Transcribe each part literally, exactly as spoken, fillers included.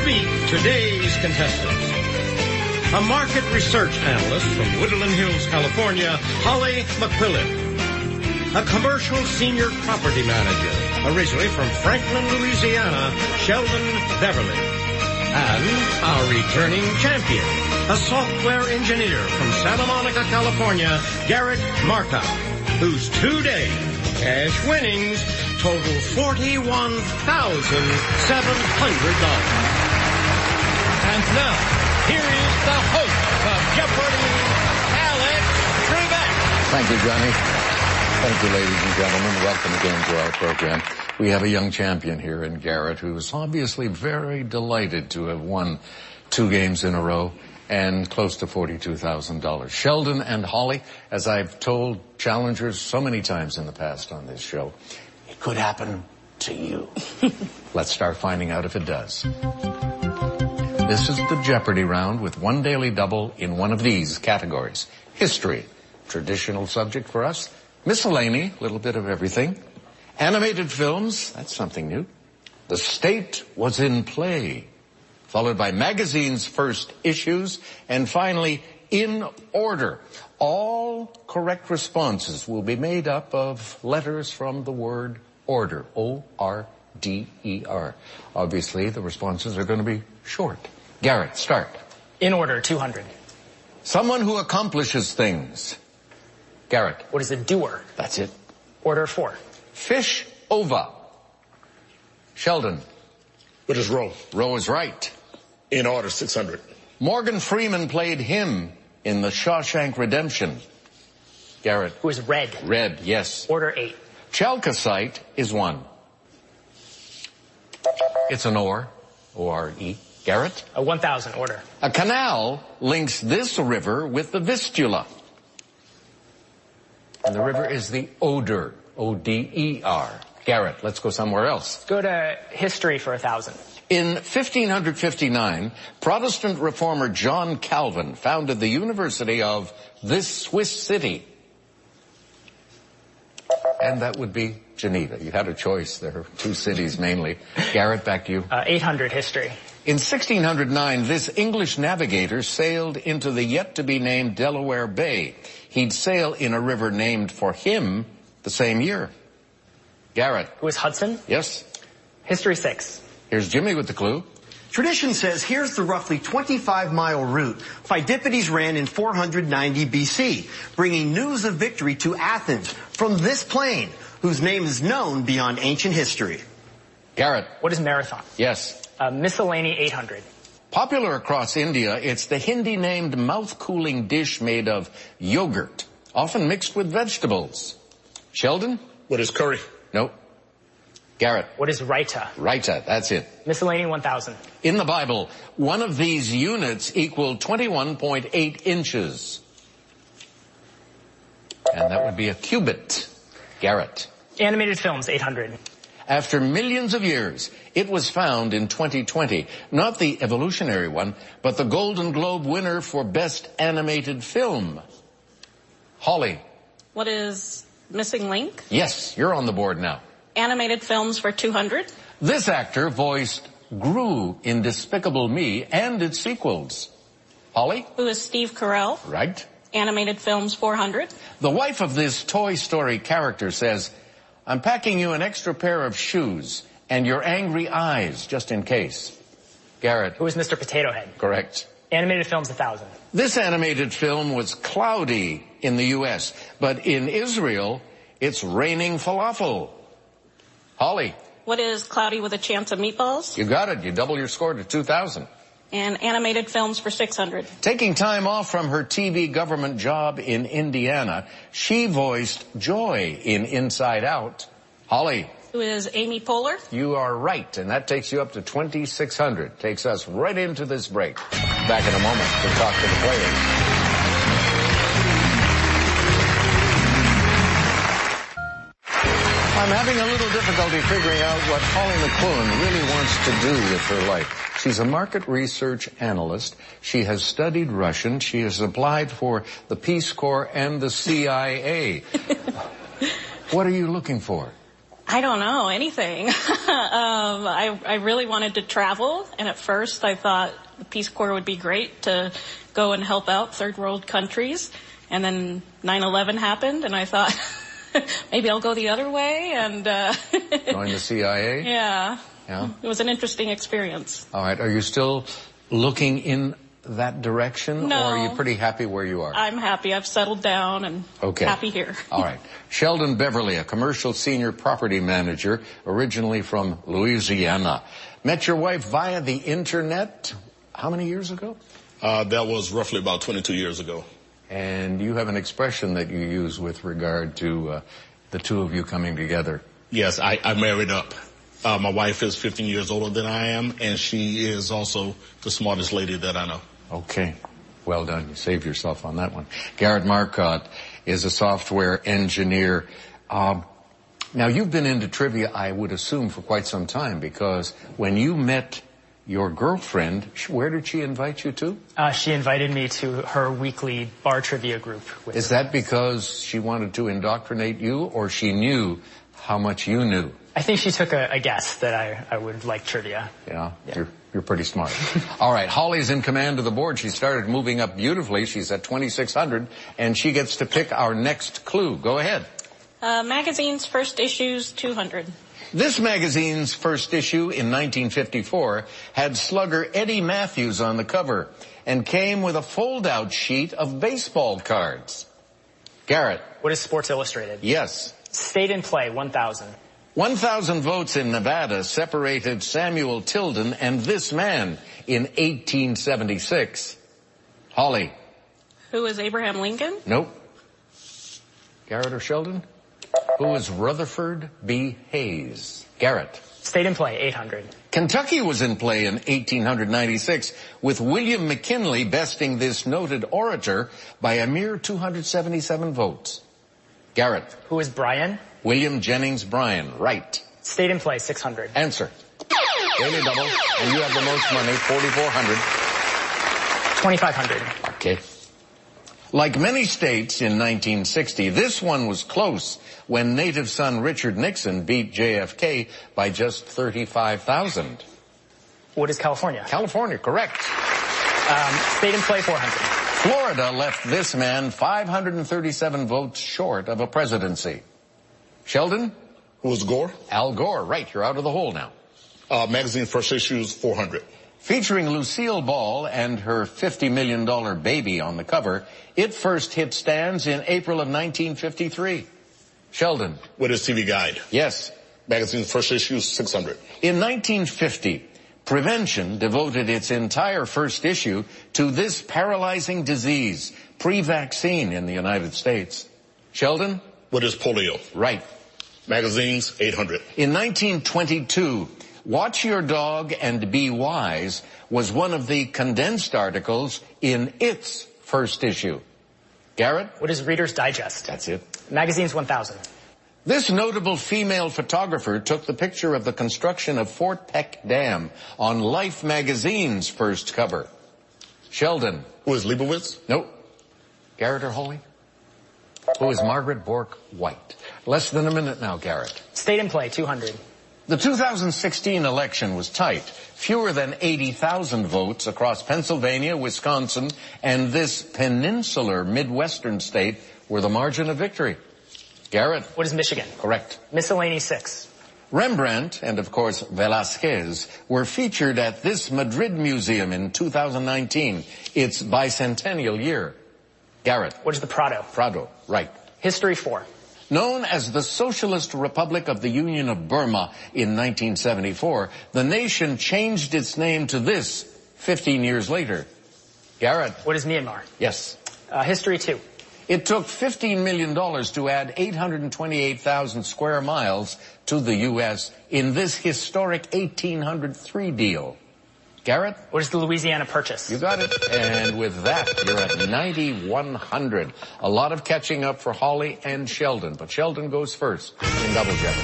meet today's contestants. A market research analyst from Woodland Hills, California, Holly McQuillan. A commercial senior property manager, originally from Franklin, Louisiana, Sheldon Beverly. And our returning champion, a software engineer from Santa Monica, California, Garrett Marca, whose two-day cash winnings total forty-one thousand seven hundred dollars. And now, here is the host of Jeopardy, Alex Trebek. Thank you, Johnny. Thank you, ladies and gentlemen. Welcome again to our program. We have a young champion here in Garrett who is obviously very delighted to have won two games in a row and close to forty-two thousand dollars. Sheldon and Holly, as I've told challengers so many times in the past on this show, it could happen to you. Let's start finding out if it does. This is the Jeopardy round with one daily double in one of these categories. History, traditional subject for us. Miscellany, a little bit of everything. Animated films, that's something new. The State Was in Play, followed by magazines' first issues, and finally, In Order. All correct responses will be made up of letters from the word order, O R D E R. Obviously, the responses are going to be short. Garrett, start. In order, two hundred. Someone who accomplishes things. Garrett. What is a doer? That's it. Order four. Fish ova. Sheldon. What is row? Row is right. In order, six hundred. Morgan Freeman played him in The Shawshank Redemption. Garrett. Who is red? Red, yes. Order eight. Chalcocite is one. It's an ore, O R E. Garrett. A one thousand, order. A canal links this river with the Vistula. And the river is the Oder, O D E R. Garrett, let's go somewhere else. Go to history for a thousand. In fifteen fifty-nine, Protestant reformer John Calvin founded the University of this Swiss city. And that would be Geneva. You had a choice. There are two cities mainly. Garrett, back to you. Uh, eight hundred, history. In sixteen oh nine, this English navigator sailed into the yet-to-be-named Delaware Bay. He'd sail in a river named for him the same year. Garrett. Who is Hudson? Yes. History six. Here's Jimmy with the clue. Tradition says here's the roughly twenty-five mile route Pheidippides ran in four hundred ninety B C, bringing news of victory to Athens from this plain, whose name is known beyond ancient history. Garrett. What is marathon? Yes. Uh, miscellany eight hundred. Popular across India, it's the Hindi-named mouth-cooling dish made of yogurt, often mixed with vegetables. Sheldon? What is curry? No. Garrett. What is raita? Raita, that's it. Miscellany one thousand. In the Bible, one of these units equaled twenty-one point eight inches. And that would be a cubit. Garrett. Animated films, eight hundred. After millions of years, it was found in twenty twenty. Not the evolutionary one, but the Golden Globe winner for Best Animated Film. Holly. What is Missing Link? Yes, you're on the board now. Animated films for two hundred. This actor voiced Gru in Despicable Me and its sequels. Holly? Who is Steve Carell? Right. Animated films four hundred. The wife of this Toy Story character says, I'm packing you an extra pair of shoes and your angry eyes, just in case. Garrett. Who is Mister Potato Head? Correct. Animated films, one thousand. This animated film was cloudy in the U S, but in Israel, it's raining falafel. Holly. What is Cloudy with a Chance of Meatballs? You got it. You double your score to two thousand. And animated films for six hundred. Taking time off from her T V government job in Indiana, she voiced Joy in Inside Out. Holly. Who is Amy Poehler? You are right, and that takes you up to twenty-six hundred. Takes us right into this break. Back in a moment to talk to the players. I'm having a little difficulty figuring out what Holly McQuillan really wants to do with her life. She's a market research analyst. She has studied Russian. She has applied for the Peace Corps and the C I A. What are you looking for? I don't know, anything. um, I, I really wanted to travel, and at first I thought the Peace Corps would be great to go and help out third world countries. And then nine eleven happened, and I thought, maybe I'll go the other way. And uh, Join the C I A? Yeah. Yeah. It was an interesting experience. All right. Are you still looking in that direction? No. Or are you pretty happy where you are? I'm happy. I've settled down and okay. happy here. All right. Sheldon Beverly, a commercial senior property manager, originally from Louisiana. Met your wife via the internet how many years ago? Uh, that was roughly about twenty-two years ago. And you have an expression that you use with regard to uh, the two of you coming together. Yes, I, I married up. Uh, my wife is fifteen years older than I am, and she is also the smartest lady that I know. Okay. Well done. You saved yourself on that one. Garrett Marcotte is a software engineer. Um, now, you've been into trivia, I would assume, for quite some time, because when you met your girlfriend, where did she invite you to? Uh, she invited me to her weekly bar trivia group. With Is her. that because she wanted to indoctrinate you, or she knew how much you knew? I think she took a, a guess that I, I would like trivia. Yeah, yeah. You're, you're pretty smart. All right, Holly's in command of the board. She started moving up beautifully. She's at twenty-six hundred, and she gets to pick our next clue. Go ahead. Uh, magazine's first issues, two hundred. This magazine's first issue in nineteen fifty-four had slugger Eddie Matthews on the cover and came with a fold-out sheet of baseball cards. Garrett. What is Sports Illustrated? Yes. State in Play, one thousand. one thousand votes in Nevada separated Samuel Tilden and this man in eighteen seventy-six. Holly. Who is Abraham Lincoln? Nope. Garrett or Sheldon? Who is Rutherford B. Hayes? Garrett. State in Play, eight hundred. Kentucky was in play in eighteen ninety-six, with William McKinley besting this noted orator by a mere two hundred seventy-seven votes. Garrett. Who is Bryan? William Jennings Bryan. Right. State in Play, six hundred. Answer. Daily double, and you have the most money, forty-four hundred. twenty-five hundred. Okay. Like many states in nineteen sixty, this one was close when native son Richard Nixon beat J F K by just thirty-five thousand. What is California? California, correct. Um, state in Play, four hundred. Florida left this man five hundred thirty-seven votes short of a presidency. Sheldon? Who was Gore? Al Gore, right. You're out of the hole now. Uh, magazine first issues, four hundred. Featuring Lucille Ball and her fifty million dollar baby on the cover, it first hit stands in April of nineteen fifty-three. Sheldon. What is T V Guide? Yes. Magazine first issues, six hundred. In nineteen fifty, Prevention devoted its entire first issue to this paralyzing disease, pre-vaccine in the United States. Sheldon? What is polio? Right. Magazines, eight hundred. In nineteen twenty-two, Watch Your Dog and Be Wise was one of the condensed articles in its first issue. Garrett? What is Reader's Digest? That's it. Magazines, one thousand. This notable female photographer took the picture of the construction of Fort Peck Dam on Life magazine's first cover. Sheldon? Who is Leibowitz? Nope. Garrett or Holly? Who is Margaret Bourke White? Less than a minute now, Garrett. State in Play, two hundred. The two thousand sixteen election was tight. Fewer than eighty thousand votes across Pennsylvania, Wisconsin, and this peninsular Midwestern state were the margin of victory. Garrett? What is Michigan? Correct. Miscellany, six. Rembrandt and, of course, Velázquez were featured at this Madrid museum in two thousand nineteen, its bicentennial year. Garrett? What is the Prado? Prado, right. History, four. Known as the Socialist Republic of the Union of Burma in nineteen seventy-four, the nation changed its name to this fifteen years later. Garrett? What is Myanmar? Yes. Uh, history, two. It took fifteen million dollars to add eight hundred twenty-eight thousand square miles to the U S in this historic eighteen oh three deal. Garrett? What is the Louisiana Purchase? You got it. And with that, you're at ninety-one hundred. A lot of catching up for Holly and Sheldon, but Sheldon goes first in Double Jeopardy.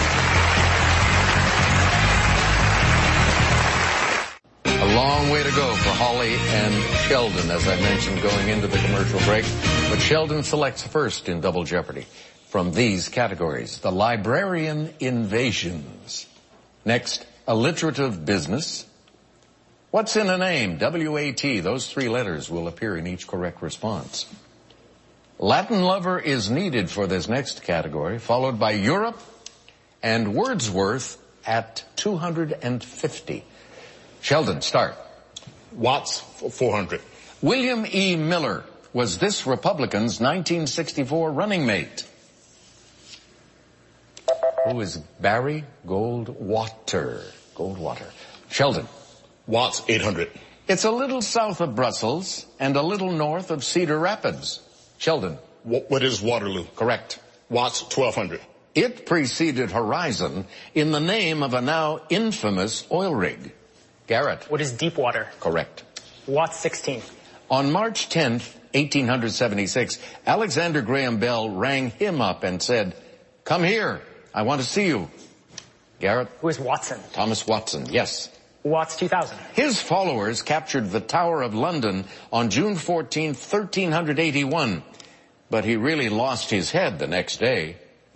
A long way to go for Holly and Sheldon, as I mentioned, going into the commercial break. But Sheldon selects first in Double Jeopardy. from these categories. The librarian invasions. Next, alliterative business. What's in a name? W A T. Those three letters will appear in each correct response. Latin lover is needed for this next category, followed by Europe and Wordsworth at two hundred fifty. Sheldon, start. Watts, four hundred. William E. Miller was this Republican's nineteen sixty-four running mate. Who is Barry Goldwater? Goldwater. Sheldon. Watts, eight hundred. It's a little south of Brussels and a little north of Cedar Rapids. Sheldon. What, what is Waterloo? Correct. Watts, twelve hundred. It preceded Horizon in the name of a now infamous oil rig. Garrett. What is Deepwater? Correct. Watts, sixteen. On March tenth, eighteen seventy-six, Alexander Graham Bell rang him up and said, "Come here, I want to see you." Garrett. Who is Watson? Thomas Watson, yes. Watts, two thousand. His followers captured the Tower of London on June fourteenth, thirteen eighty-one, but he really lost his head the next day.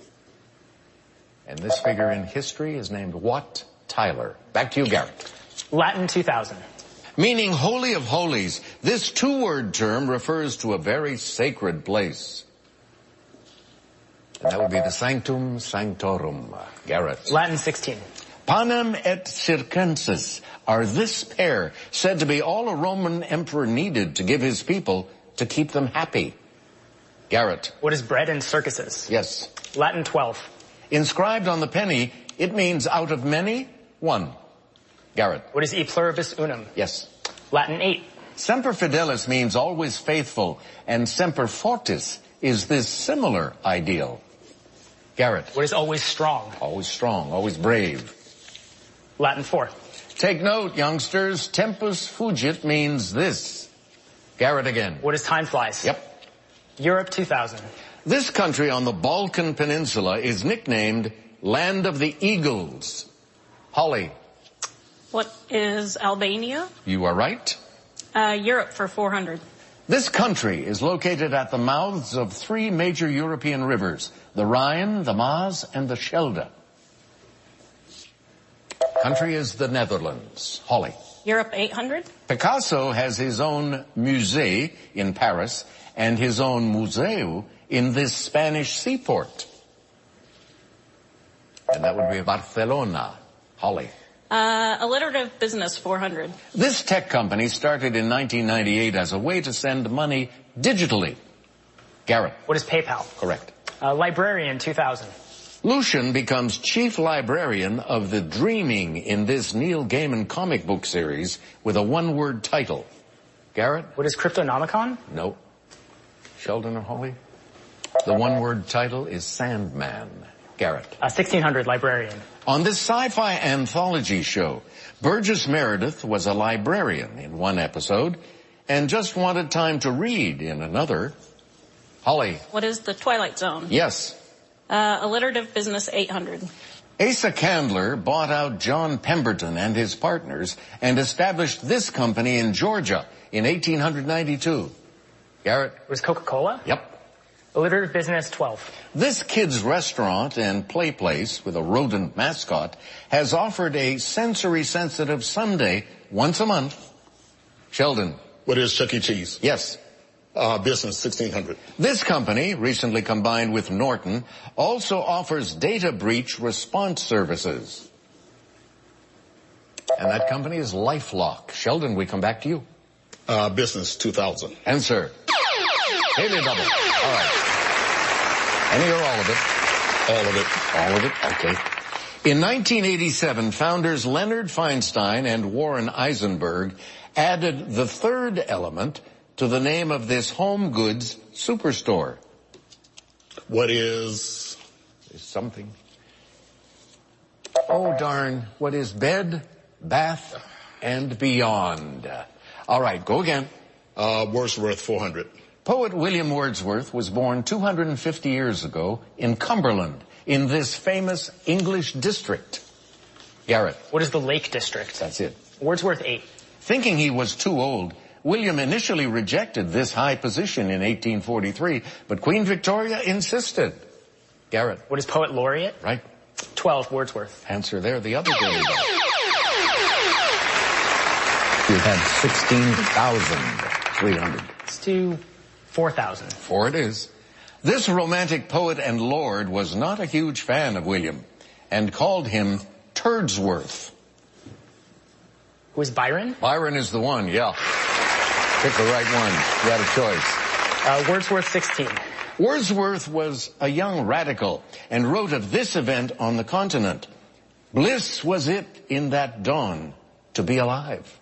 And this figure in history is named Wat Tyler. Back to you, Garrett. Latin, two thousand. Meaning Holy of Holies, this two-word term refers to a very sacred place. And that would be the Sanctum Sanctorum. Garrett. Latin, sixteen. Panem et circenses are this pair said to be all a Roman emperor needed to give his people to keep them happy. Garrett. What is bread and circuses? Yes. Latin, twelve. Inscribed on the penny, it means out of many, one. Garrett. What is e pluribus unum? Yes. Latin, eight. Semper Fidelis means always faithful, and Semper Fortis is this similar ideal. Garrett. What is always strong? Always strong, always brave. Latin, four. Take note, youngsters, tempus fugit means this. Garrett again. What is time flies? Yep. Europe, two thousand. This country on the Balkan Peninsula is nicknamed Land of the Eagles. Holly. What is Albania? You are right. Uh, Europe for four hundred. This country is located at the mouths of three major European rivers, the Rhine, the Maas, and the Schelde. Country is the Netherlands. Holly. Europe, eight hundred. Picasso has his own musée in Paris and his own museu in this Spanish seaport. And that would be Barcelona. Holly. Uh, alliterative business, four hundred. This tech company started in nineteen ninety-eight as a way to send money digitally. Garrett. What is PayPal? Correct. Uh, librarian, two thousand. Lucian becomes chief librarian of the Dreaming in this Neil Gaiman comic book series with a one-word title. Garrett? What is Cryptonomicon? No. Sheldon or Holly? The one-word title is Sandman. Garrett? Uh, sixteen hundred, librarian. On this sci-fi anthology show, Burgess Meredith was a librarian in one episode and just wanted time to read in another. Holly? What is the Twilight Zone? Yes. Uh, alliterative business, eight hundred. Asa Candler bought out John Pemberton and his partners and established this company in Georgia in eighteen ninety-two. Garrett? Was Coca-Cola? Yep. Alliterative business, twelve. This kid's restaurant and play place with a rodent mascot has offered a sensory-sensitive sundae once a month. Sheldon? What is Chuck E. Cheese? Yes. Uh, business, sixteen hundred. This company, recently combined with Norton, also offers data breach response services. And that company is LifeLock. Sheldon, we come back to you. Uh, business, two thousand. Answer. Haley double. All right. Any or all of it? All of it. All of it? Okay. In nineteen eighty-seven, founders Leonard Feinstein and Warren Eisenberg added the third element to the name of this home goods superstore. What is... Is something. Oh, darn. What is bed, bath, and beyond? All right, go again. Uh, Wordsworth, four hundred. Poet William Wordsworth was born two hundred fifty years ago in Cumberland, in this famous English district. Garrett. What is the Lake District? That's it. Wordsworth, eight. Thinking he was too old, William initially rejected this high position in eighteen forty-three, but Queen Victoria insisted. Garrett. What is poet laureate? Right. twelve, Wordsworth. Answer there the other day. You had sixteen thousand three hundred. Let's do four thousand. Four it is. This romantic poet and lord was not a huge fan of William and called him Turdsworth. Who is Byron? Byron is the one, yeah. Pick the right one. You had a choice. Uh, Wordsworth, sixteen. Wordsworth was a young radical and wrote of this event on the continent. Bliss was it in that dawn to be alive.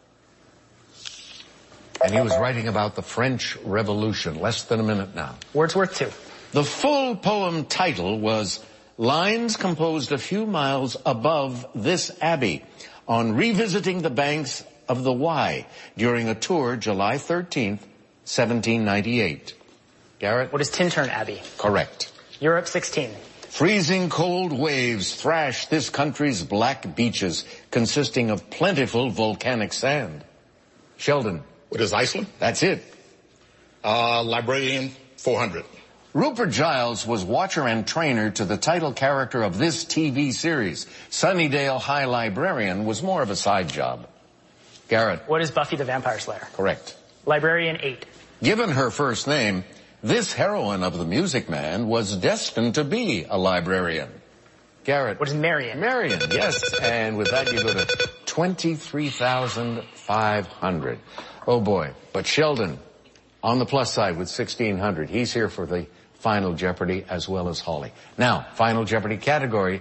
And he was writing about the French Revolution. Less than a minute now. Wordsworth, two. The full poem title was Lines Composed a Few Miles Above This Abbey on Revisiting the Banks of the Wye during a tour July thirteenth, seventeen ninety-eight. Garrett? What is Tintern Abbey? Correct. Europe, sixteen. Freezing cold waves thrash this country's black beaches consisting of plentiful volcanic sand. Sheldon? What is Iceland? That's it. Uh, librarian, four hundred. Rupert Giles was watcher and trainer to the title character of this T V series. Sunnydale High Librarian was more of a side job. Garrett? What is Buffy the Vampire Slayer? Correct. Librarian, eight. Given her first name, this heroine of The Music Man was destined to be a librarian. Garrett? What is Marion? Marion, yes. And with that, you go to twenty-three thousand five hundred. Oh, boy. But Sheldon, on the plus side with sixteen hundred. He's here for the Final Jeopardy as well as Holly. Now, Final Jeopardy category.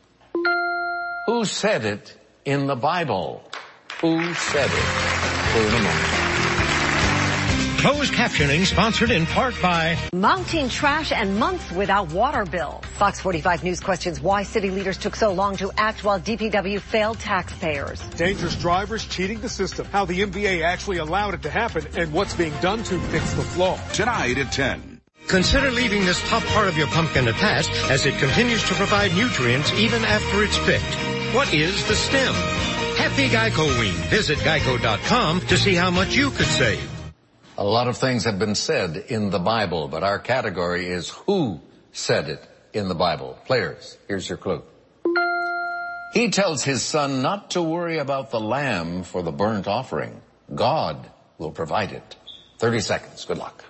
Who said it in the Bible? Who said it? Clue in a moment. Closed captioning sponsored in part by mounting trash and months without water bill. Fox forty-five News questions why city leaders took so long to act while D P W failed taxpayers. Dangerous drivers cheating the system, how the N B A actually allowed it to happen, and what's being done to fix the flaw. Tonight at ten. Consider leaving this top part of your pumpkin attached as it continues to provide nutrients even after it's picked. What is the stem? Happy Geico-ween. Visit geico dot com to see how much you could save. A lot of things have been said in the Bible, but our category is who said it in the Bible. Players, here's your clue. He tells his son not to worry about the lamb for the burnt offering. God will provide it. thirty seconds. Good luck.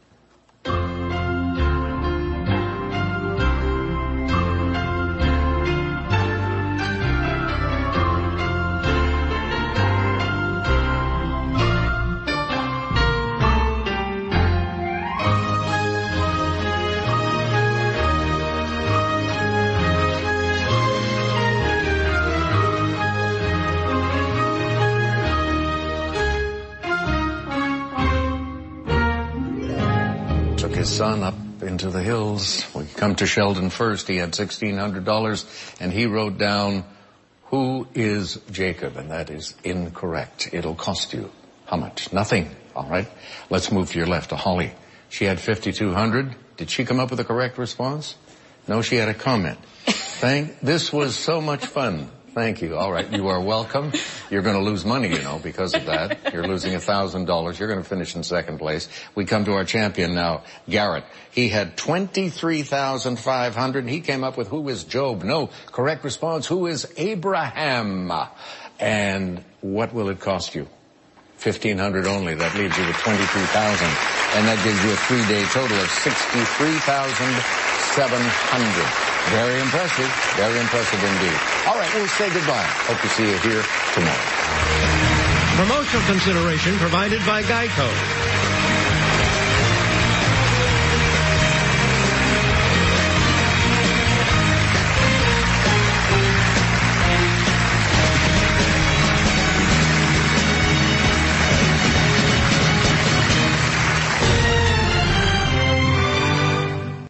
His son up into the hills. We come to Sheldon first. He had sixteen hundred dollars and he wrote down, who is Jacob? And that is incorrect. It'll cost you how much? Nothing. All right. Let's move to your left to Holly. She had fifty-two hundred. Did she come up with a correct response? No, she had a comment. Thank, this was so much fun. Thank you. All right. You are welcome. You're going to lose money, you know, because of that. You're losing a thousand dollars. You're going to finish in second place. We come to our champion now, Garrett. He had twenty-three thousand five hundred and he came up with who is Job? No. Correct response. Who is Abraham? And what will it cost you? fifteen hundred only. That leaves you with twenty-two thousand. And that gives you a three-day total of sixty-three thousand seven hundred. Very impressive. Very impressive indeed. All right, we'll say goodbye. Hope to see you here tomorrow. Promotional consideration provided by Geico.